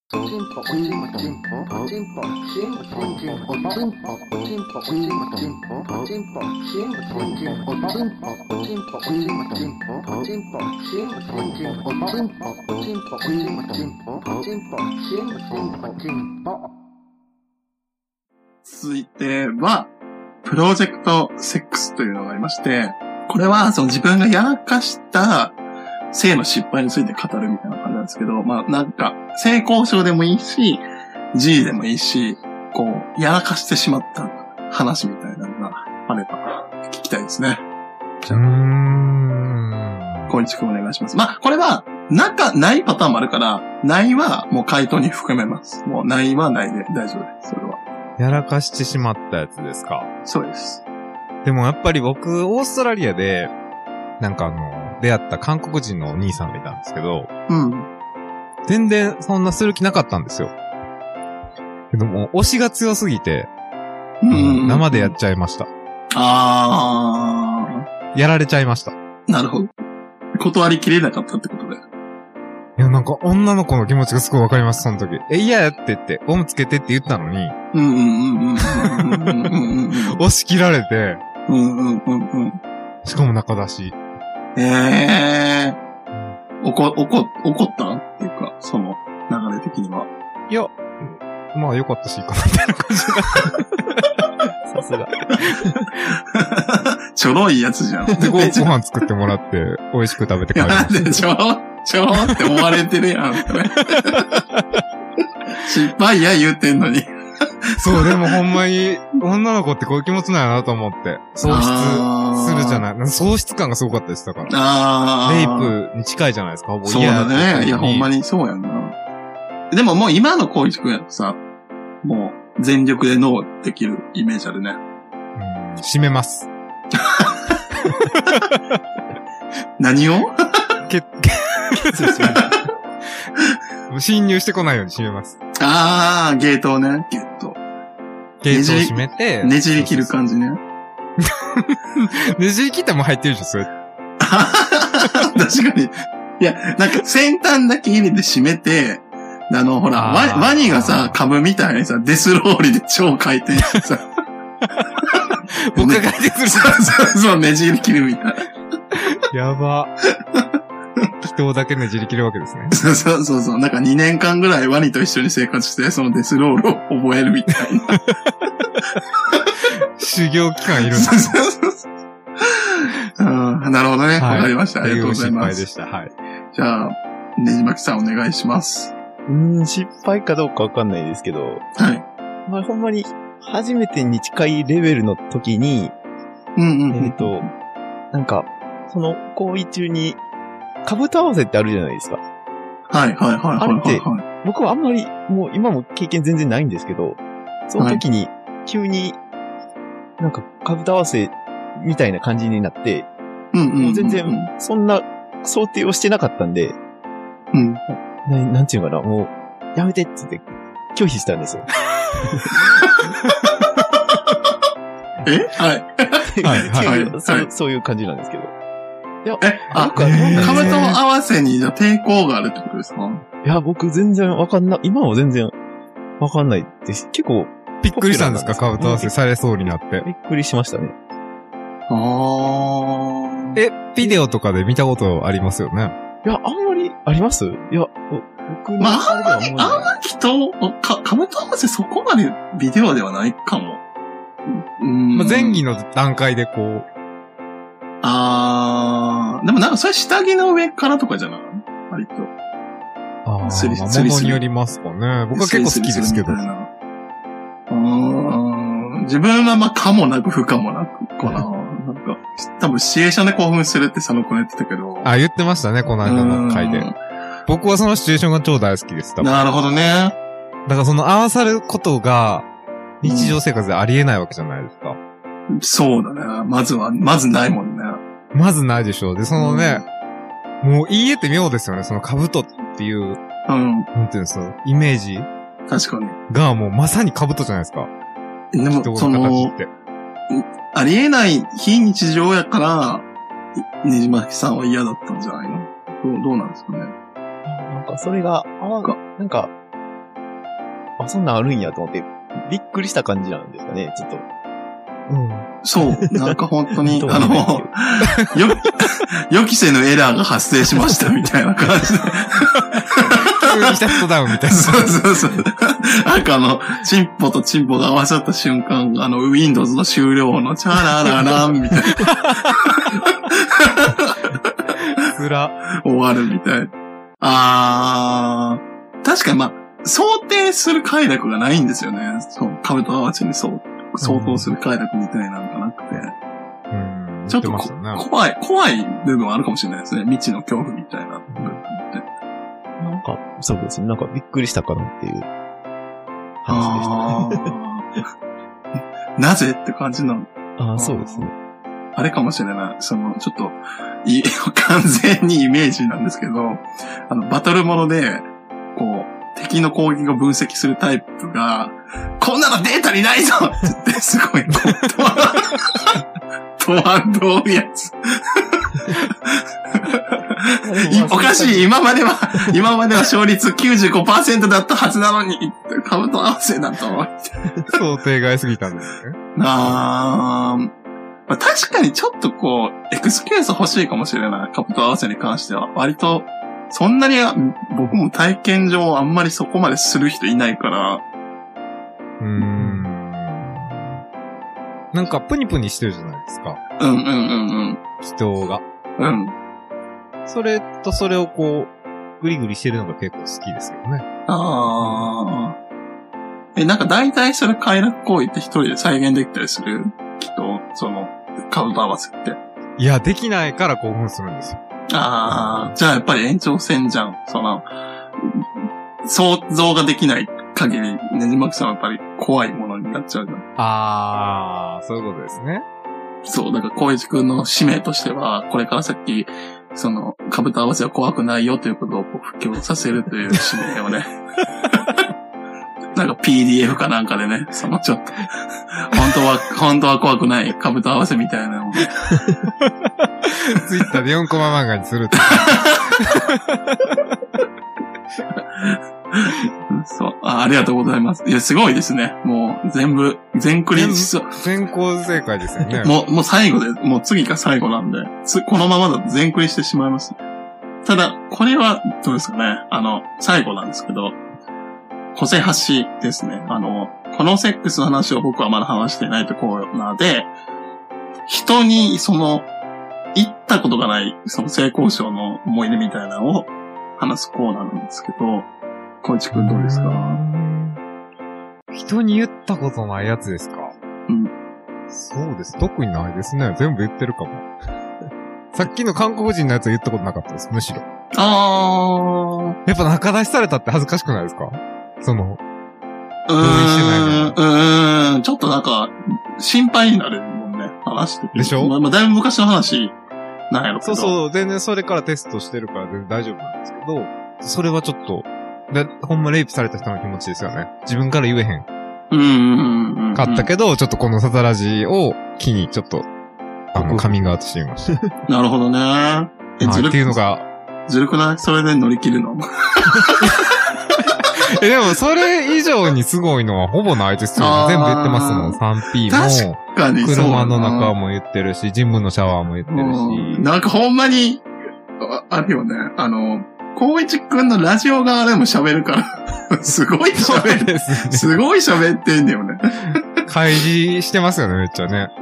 続いては、プロジェクトセックスというのがありまして、これはその自分がやらかした性の失敗について語るみたいな感じなんですけど、まあなんか、性交渉でもいいし、G でもいいし、こう、やらかしてしまった話みたいなのがあれば聞きたいですね。じゃあ、小市くんお願いします。まあ、これは、ないパターンもあるから、ないはもう回答に含めます。もうないはないで大丈夫です。それは。 やらかしてしまったやつですか？ そうです。 でもやっぱり僕、オーストラリアで、なんか出会った韓国人のお兄さんがいたんですけど、 うん。 全然そんなする気なかったんですよ。けども、推しが強すぎて、生でやっちゃいました。やられちゃいました。 なるほど。断りきれなかったってことで。 いや、なんか女の子の気持ちがすごいわかります、その時。嫌やって言って、ゴムつけてって言ったのに、押し切られて、しかも中出し。 怒ったっていうか、その流れ的には。 いや、まあ良かったしいいかな、みたいな感じが。さすが。 ちょろいやつじゃん。 で、ご飯作ってもらって、美味しく食べて帰りました。 なんでちょろって思われてるやん。失敗や言うてんのに。 そう、でもほんまに、女の子ってこういう気持ちなんやなと思って、喪失するじゃない。喪失感がすごかったです、だから。レイプに近いじゃないですか、ほぼ。 そうだね。いや、ほんまにそうやんな。でももう今の光一くんやとさ、もう全力でノーできるイメージあるね。 締めます。 何を侵入してこないように締めます。 ゲートをね、ゲートを閉めて。 ねじり切る感じね。 ねじり切ったらもう入ってるでしょ、それ。 確かに。いや、なんか先端だけ入れて締めて、ほら、ワニがさ、株みたいにさ、デスローリで超回転してさ。 僕が回転する。 そう、ねじり切るみたいな。 やば。人だけねじり切るわけですね。 そう。なんか2年間ぐらいワニと一緒に生活して、そのデスロールを覚えるみたいな。 修行期間いるんです。 なるほどね。わかりました。ありがとうございます。 失敗でした。はい。 じゃあ、ねじまきさんお願いします。 失敗かどうかわかんないですけど。 はい。 まあ、ほんまに、初めてに近いレベルの時に、なんか、その行為中に、兜合わせってあるじゃないですか。 はい。 あれって、僕はあんまり、もう今も経験全然ないんですけど、その時に、急に、なんか、兜合わせみたいな感じになって、もう全然、そんな想定をしてなかったんで、なんていうかな、もう、やめてって言って、拒否したんですよ。 はい。 そういう感じなんですけど。いや、 兜合わせに抵抗があるってことですか？ いや、僕全然今は全然わかんないです。結構、 びっくりしたんですか？兜合わせされそうになって。 びっくりしましたね。 ビデオとかで見たことありますよね？ いや、あんまりあります？いや、僕のあんまり兜合わせそこまでビデオではないかも。 前期の段階でこう。 でもなんかそれ下着の上からとかじゃない？割と。 物によりますかね。僕は結構好きですけど。 自分は可もなく不可もなくかな。なんか、多分シチュエーションで興奮するって佐野くん言ってたけど。 言ってましたね、この間の回で。僕はそのシチュエーションが超大好きです。 なるほどね。 だからその合わさることが日常生活でありえないわけじゃないですか。 そうだね。まずないもんね。 まずないでしょう。で、そのね、もう言い得て妙ですよね。その兜っていう、なんていうんですか、イメージ確かに。 がもうまさに兜じゃないですか。 でも、その、ありえない非日常やから、ねじまきさんは嫌だったんじゃないの？どうなんですかね。 なんかそれが、なんか、 あ、そんなんあるんやと思って、びっくりした感じなんですかね、ちょっと。 そう。なんか本当に、予期せぬエラーが発生しましたみたいな感じで。 急にシャットダウンみたいな。 そう。なんかチンポとチンポが合わさった瞬間、Windows の終了のチャララランみたいな。 つら。 終わるみたいな。確かに想定する快楽がないんですよね。そう、カブト合わせに相当する快楽みたいなのがなくて。ちょっと怖い部分はあるかもしれないですね。未知の恐怖みたいな部分って。 なんか、そうですね。なんかびっくりしたかなっていう話でした。 なぜって感じなの？ そうですね。 あれかもしれない。ちょっと、完全にイメージなんですけど、バトルもので、敵の攻撃を分析するタイプが、こんなのデータにないぞって言って、すごい、とはどうやつ。おかしい。今までは勝率 95% だったはずなのに、カブト合わせだと。 想定外すぎたんですね。 確かにちょっとエクスキューズ欲しいかもしれない。カブト合わせに関しては。割と、そんなに僕も体験上あんまりそこまでする人いないから。 なんかプニプニしてるじゃないですか。人が。それとそれをグリグリしてるのが結構好きですけどね。 なんか大体それ快楽行為って一人で再現できたりするカウント合わせって。 いや、できないから興奮するんですよ。 じゃあやっぱり延長線じゃん。想像ができない限り、ねじまきさんはやっぱり怖いものになっちゃうじゃん。 そういうことですね。 そう、だから小市くんの使命としては、これから先、カブト合わせは怖くないよということを布教させるという使命をね。なんか PDF かなんかでね、ちょっと、本当は怖くないカブト合わせみたいなのをね。 ツイッターで4コマ漫画にするって。 そう。ありがとうございます。いや、すごいですね。もう、全クリ全校正解ですよね。 もう最後で、もう次が最後なんで、このままだと全クリしてしまいます。ただ、これは、どうですかね。最後なんですけど、個性発しですね。このセックスの話を僕はまだ話していないとコーナーで、人に行ったことがない、性交渉の思い出みたいなのを話すコーナーなんですけど、小市くんどうですか？ 人に言ったことないやつですか？そうです。特にないですね。全部言ってるかも。さっきの韓国人のやつは言ったことなかったです。むしろ。やっぱ仲出しされたって恥ずかしくないですか？同意してないの。ちょっとなんか、心配になるもんね。話してて。 でしょ？ だいぶ昔の話なんやろけど。 そう。全然それからテストしてるから全然大丈夫なんですけど、それはちょっと、ほんまレイプされた人の気持ちですよね。自分から言えへん。かったけど、ちょっとこのサタラジを機にちょっと、カミングアウトしてみました。 なるほどね。 っていうのが。 ずるくない？それで乗り切るのでも、それ以上にすごいのはほぼないですよね。全部言ってますもん。3P も。 確かにそう。 車の中も言ってるし、ジムのシャワーも言ってるし。 なんかほんまに、あるよね。光一くんのラジオ側でも喋るから。すごい喋る。すごい喋ってんだよね。 開示してますよね、めっちゃね。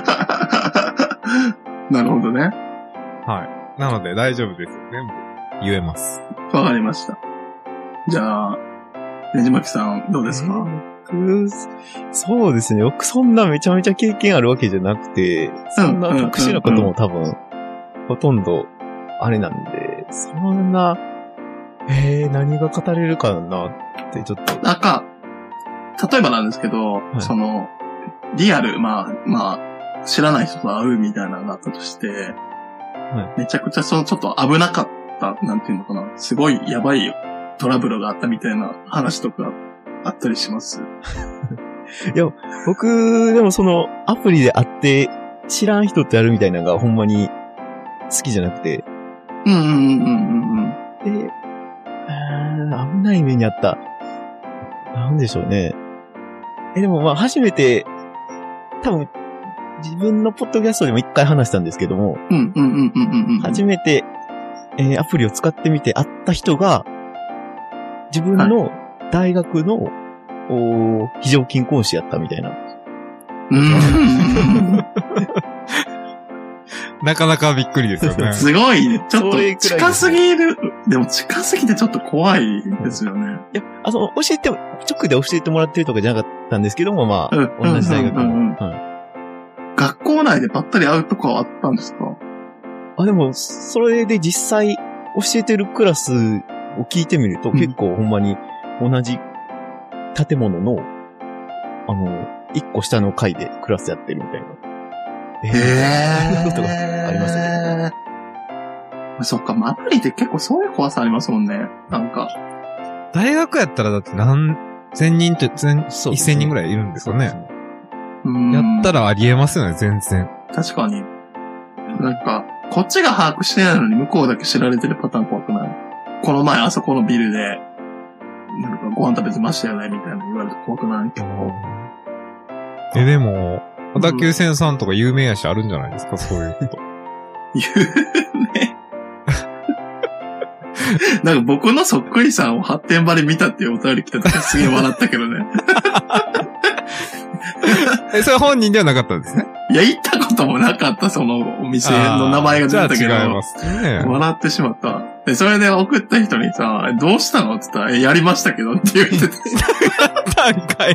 なるほどね。 はい。なので大丈夫です。全部言えます。 わかりました。じゃあ、ねじまきさん、どうですか？ そうですね。僕そんなめちゃめちゃ経験あるわけじゃなくて、そんな特殊なことも多分、ほとんど、あれなんで、そんな、何が語れるかなってちょっと。 なんか、例えばなんですけど、リアル、知らない人と会うみたいなのがあったとして、めちゃくちゃちょっと危なかった、なんていうのかな、すごいやばいトラブルがあったみたいな話とかあったりします？ いや、僕、でもアプリで会って知らん人とやるみたいなのがほんまに好きじゃなくて。で、危ない目にあった。 なんでしょうね。でもまあ初めて、多分、自分のポッドキャストでも一回話したんですけども、初めて、アプリを使ってみて会った人が、自分の大学の、非常勤講師やったみたいな。 なかなかびっくりですよね。 すごいね。ちょっと近すぎる。でも近すぎてちょっと怖いですよね。 いや、直で教えてもらってるとかじゃなかったんですけども、まあ、同じ大学の。 学校内でばったり会うとかはあったんですか？ でも、それで実際教えてるクラスを聞いてみると、結構ほんまに同じ建物の、一個下の階でクラスやってるみたいな。とかありましたね。 そっか、アプリって結構そういう怖さありますもんね。なんか。 大学やったらだって何千人と1000人ぐらいいるんですよね。やったらありえますよね、全然。 確かに。なんか、こっちが把握してないのに向こうだけ知られてるパターン怖くない？この前あそこのビルで、なんかご飯食べてましたよねみたいな言われて怖くない？ でも、小田急線さんとか有名やしあるんじゃないですか、そういうこと。 有名なんか僕のそっくりさんを発展場で見たっていうお便り来た時すげえ笑ったけどね。 それ本人ではなかったんですね。 いや、行ったこともなかった、そのお店の名前が出たけど。 じゃあ違いますね。 笑ってしまった。で、それで送った人にさ、どうしたのって言ったら、やりましたけどって言ってて。 段階。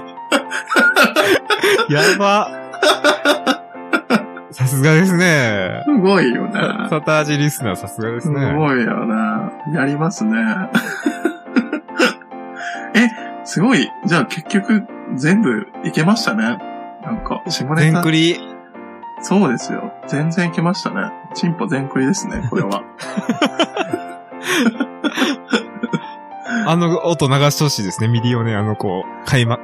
やば。さすがですね。 すごいよね。 サタージリスナーさすがですね。 すごいよね。やりますね。すごい。じゃあ結局全部いけましたね。なんか、下ネタ。 全クリ。 そうですよ。全然いけましたね。チンポ全クリですね、これは。 音流してほしいですね。ミリオネアの会話。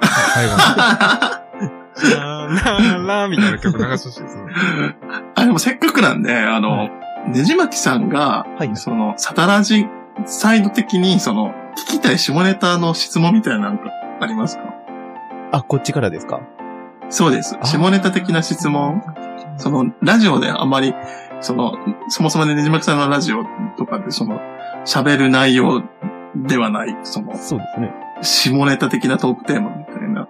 ラーみたいな曲流してほしいですね。 でもせっかくなんで、ねじまきさんが、サタラジサイド的に、聞きたい下ネタの質問みたいなのがありますか？ こっちからですか？ そうです。下ネタ的な質問。ラジオであまり、そもそもねじまきさんのラジオとかで、喋る内容ではない、 そうですね。 下ネタ的なトークテーマみたいな。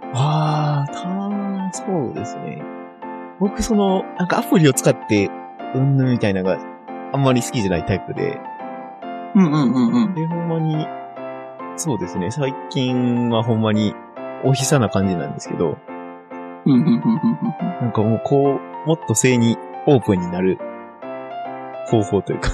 そうですね。僕なんかアプリを使って、みたいなのがあんまり好きじゃないタイプで。で、ほんまに、そうですね。最近はほんまに、お悲惨な感じなんですけど。なんかもうもっと性にオープンになる方法というか。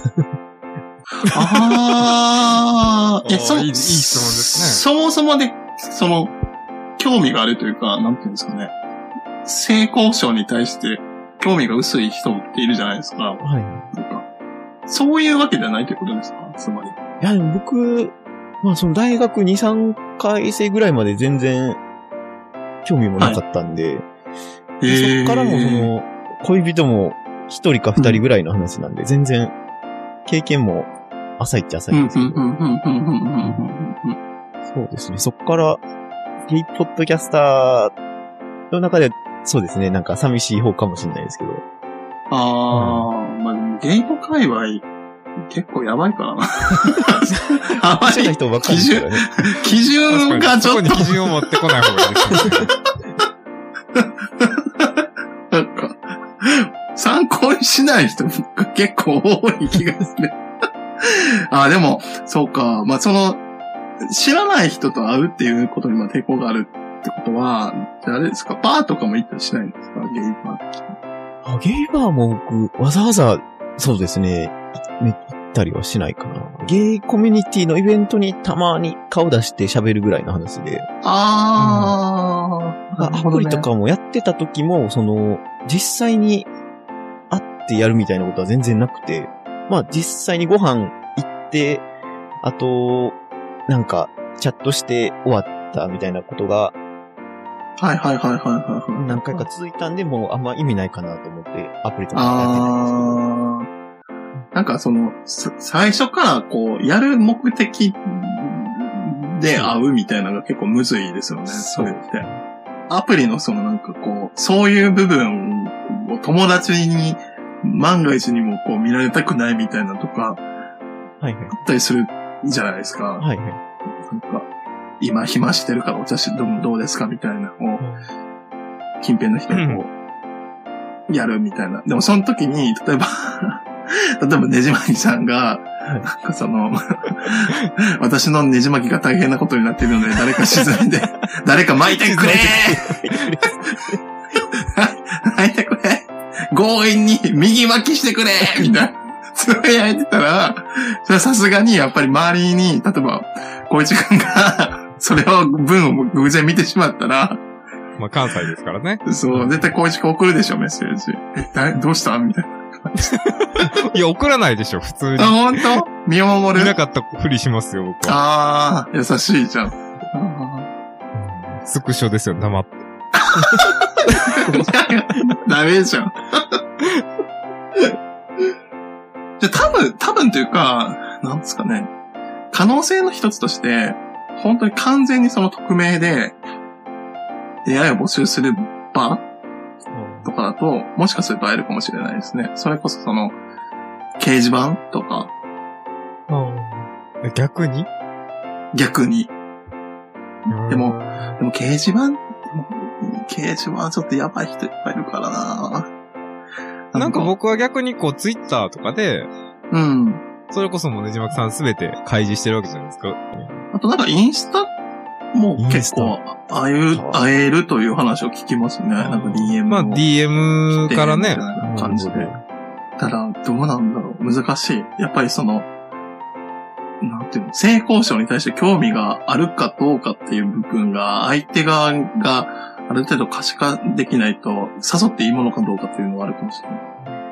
いい質問ですね。 そもそもで、興味があるというか、なんていうんですかね。性交渉に対して興味が薄い人っているじゃないですか。 はい。 なんかそういうわけじゃないということですか？つまり。 いや、でも僕、大学2、3回生ぐらいまで全然興味もなかったんで、そっからも恋人も1人か2人ぐらいの話なんで、全然経験も浅いっちゃ浅いんですけど。そうですね。そっから、ゲイポッドキャスターの中で、そうですね。なんか寂しい方かもしれないですけど。 ゲイポ界隈、結構やばいからな。 やばい人ばっかりですからね。 基準がちょっと。そこに基準を持ってこない方がいいですね。 なんか、参考にしない人が結構多い気がする。でも、そうか。知らない人と会うっていうことに抵抗があるってことは、じゃああれですか、バーとかも行ったりしないんですか？ゲイバー。 ゲイバーも僕、わざわざ、そうですね、行ったりはしないかな。ゲイコミュニティのイベントにたまに顔出して喋るぐらいの話で。アプリとかもやってた時も、実際に会ってやるみたいなことは全然なくて、実際にご飯行って、あと、なんか、チャットして終わったみたいなことが、何回か続いたんで、もうあんま意味ないかなと思って、アプリとかやってないんですけど。 なんか最初からやる目的で会うみたいなのが結構むずいですよね、それって。アプリのなんかこう、そういう部分を友達に万が一にもこう見られたくないみたいなとか、 はいはい。 あったりするじゃないですか。 はいはい。 なんか、今暇してるからお茶どうですかみたいなのを、近辺の人にこう、やるみたいな。でもその時に、例えばねじまきさんが、なんか私のねじ巻きが大変なことになっているので、誰か沈んで、誰か巻いてくれ巻いてくれ強引に右巻きしてくれみたいな。つぶやいてたら、それはさすがにやっぱり周りに、例えば、小一くんが、それを文を偶然見てしまったら、 まあ関西ですからね。 そう、絶対小一くん送るでしょ、メッセージ。どうしたみたいな。 いや、送らないでしょ、普通に。 あ、ほんと身を守る？ 見なかったふりしますよ、僕は。 ああ、優しいじゃん。 スクショですよ、黙って。 ダメじゃん。じゃ、多分というか、なんですかね。可能性の一つとして、本当に完全に匿名で、出会いを募集する場とかだと、もしかすると会えるかもしれないですね。それこそ掲示板とか。 逆にでも掲示板はちょっとやばい人いっぱいいるからな。 なんか僕は逆にツイッターとかで、 うん。 それこそもうねじまきさんすべて開示してるわけじゃないですか。 あとなんかインスタも結構会えるという話を聞きますね。なんか DM まあ DM からね。 感じで。ただ、どうなんだろう。難しい。やっぱりなんていうの、性交渉に対して興味があるかどうかっていう部分が、相手側がある程度可視化できないと、誘っていいものかどうかっていうのはあるかもしれない。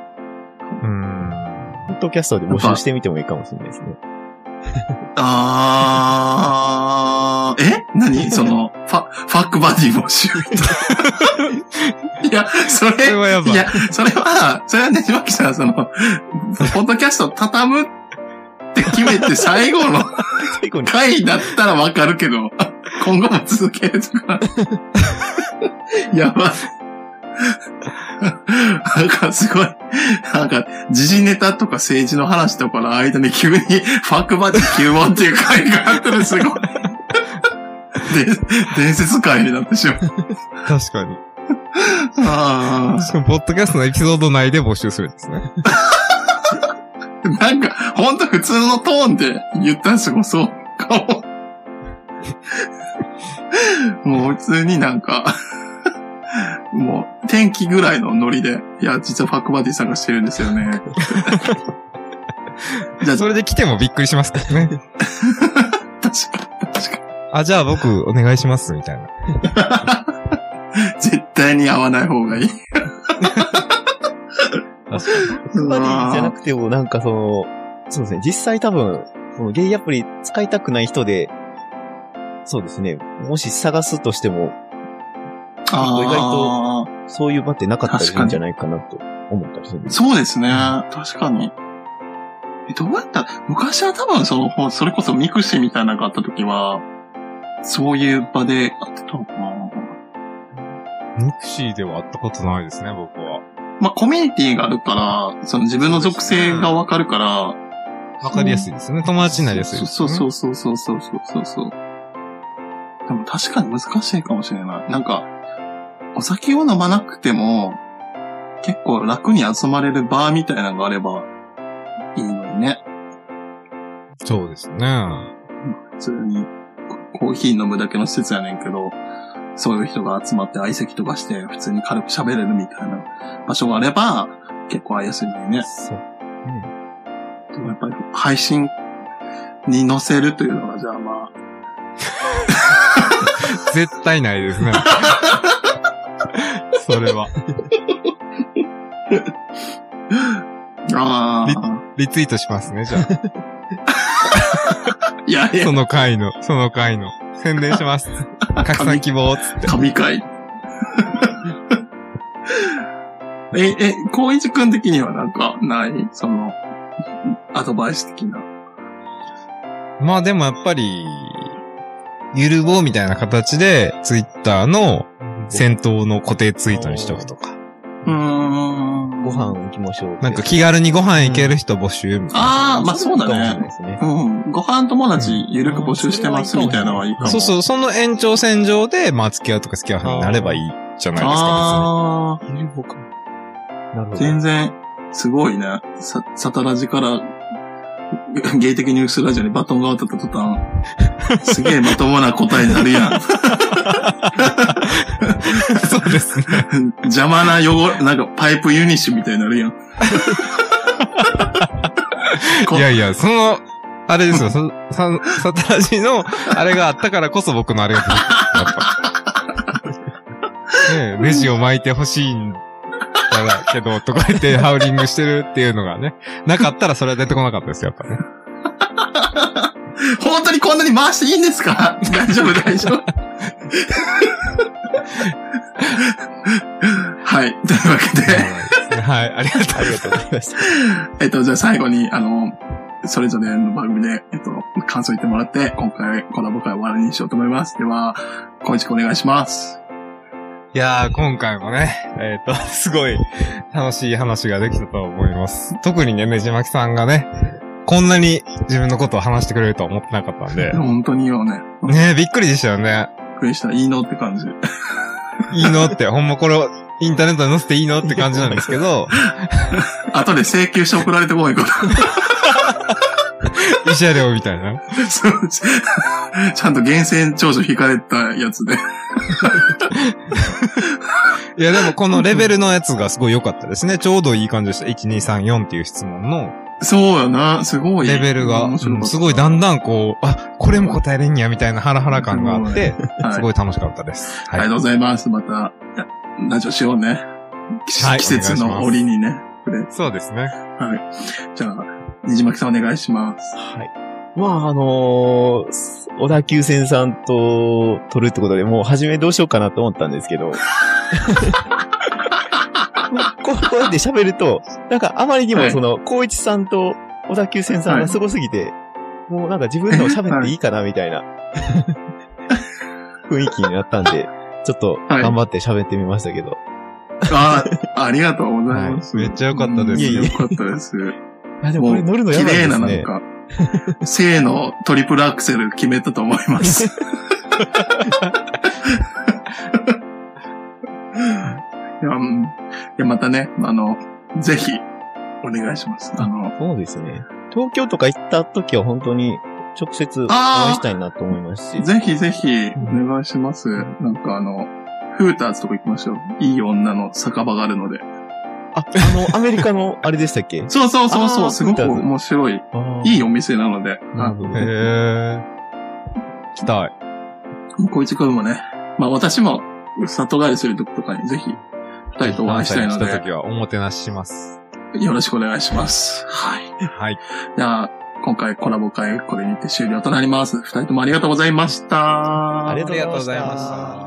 ポッドキャストで募集してみてもいいかもしれないですね。 何ファックバディ募集。いや、それはやばい。いや、それはねじまきさん、ポッドキャスト畳むって決めて最後の回だったらわかるけど、今後も続けるとか。やばい。なんかすごい、なんか時事ネタとか政治の話とかの間に急にファックバディ9問っていう回があったらすごい。伝説回になってしまう。 確かに。しかも、ポッドキャストのエピソード内で募集するんですね。 なんか、ほんと普通のトーンで言ったんですよ、そうかも。もう普通になんか、もう天気ぐらいのノリで、いや、実はファックバディ探してるんですよね。 じゃあ、それで来てもびっくりしますけどね。 確かに。 じゃあ僕お願いしますみたいな。 絶対に会わない方がいい。 ファックバディじゃなくてもなんかそうですね、実際多分、ゲイアプリ使いたくない人で、そうですね、もし探すとしても、意外とそういう場ってなかったりするんじゃないかなと思ったりするんです。 そうですね、確かに。どうやったら、昔は多分それこそミクシーみたいなのがあった時は、そういう場で会ってたのかな。 ミクシーでは会ったことないですね、僕は。 まあ、コミュニティがあるから、自分の属性がわかるから、 わかりやすいですね。友達になりやすいですね。 そう。でも確かに難しいかもしれない。なんか、お酒を飲まなくても、結構楽に集まれるバーみたいなのがあれば、いいのにね。 そうですね。 普通に、コーヒー飲むだけの施設やねんけど、そういう人が集まって相席とかして、普通に軽く喋れるみたいな場所があれば、結構会いやすいのにね。そう。でもやっぱり配信に載せるというのが、じゃあまあ。 絶対ないですね。それは。リツイートしますね、じゃあ。 いや。 その回の。宣伝します。拡散希望、つって。 神回。光一くん的にはなんか、ないアドバイス的な。 まあでもやっぱり、 ゆるぼうみたいな形で、ツイッターの先頭の固定ツイートにしておくとか。 ご飯行きましょう。 なんか気軽にご飯行ける人募集みたいな。 ああ、まあそうだね。ご飯友達ゆるく募集してますみたいなのはいいかも。 そうそう、その延長線上で、まあ付き合うとか付き合うになればいいじゃないですか。 ああ、ゆるぼか。 なるほど。全然、すごいね。サタラジから、ゲイ的ニュースラジオにバトンが渡った途端、すげえまともな答えになるやん。 そうですね。 邪魔ななんかパイプユニッシュみたいになるやん。 いやいや、あれですよ、サタラジの、あれがあったからこそ僕のあれが出てきた。やっぱ。ねえ、ネジを巻いてほしいんだけど、とか言ってハウリングしてるっていうのがね、なかったらそれは出てこなかったですよ、やっぱね。 本当にこんなに回していいんですか？大丈夫、大丈夫。はい。というわけで。 はい。ありがとうございました。じゃあ最後に、それぞれの番組で、感想言ってもらって、今回、コラボ会終わりにしようと思います。では、小市くんお願いします。 いやー、今回もね、すごい楽しい話ができたと思います。特にね、ねじまきさんがね、こんなに自分のことを話してくれるとは思ってなかったんで。 本当によね。 ねえ、びっくりでしたよね。 びっくりした。いいのって感じ。 いいのって、ほんまこれをインターネットに載せていいのって感じなんですけど。 後で請求して送られてこないから。 慰謝料みたいな。 そう。ちゃんと源泉徴収引かれたやつで。 いやでもこのレベルのやつがすごい良かったですね。ちょうどいい感じでした。1、2、3、4っていう質問の。 そうやな。すごい。 レベルが、すごいだんだんこう、これも答えれんやみたいなハラハラ感があって、すごい楽しかったです。 はい。ありがとうございます。また、ラジオしようね。季節の折にね。 そうですね。 はい。じゃあ、ねじまきさんお願いします。 はい。まあ小田急線さんと撮るってことで、もう初めどうしようかなと思ったんですけど。こうやって喋ると、なんかあまりにも光一さんと小田急線さんがすごすぎて、もうなんか自分の喋っていいかなみたいな雰囲気になったんで、ちょっと頑張って喋ってみましたけど。 ありがとうございます。 めっちゃ良かったです。 良かったです。 でもこれ乗るのやばいですね。綺麗ななんか、 正のトリプルアクセル決めたと思います。いや、またね、ぜひ、お願いします。 そうですね。東京とか行った時は本当に直接お会いしたいなと思いますし。 ぜひぜひ、お願いします。なんかフーターズとか行きましょう。いい女の酒場があるので。 アメリカのあれでしたっけ？ そう。すごく面白い。いいお店なので。 なるほど。 来たい。 小市くんもね。まあ私も、里帰りする時とかにぜひ、二人とお会いしたいので。 来た時はおもてなしします。 よろしくお願いします。はい。 はい。 じゃあ、今回コラボ会これにて終了となります。二人ともありがとうございました。 ありがとうございました。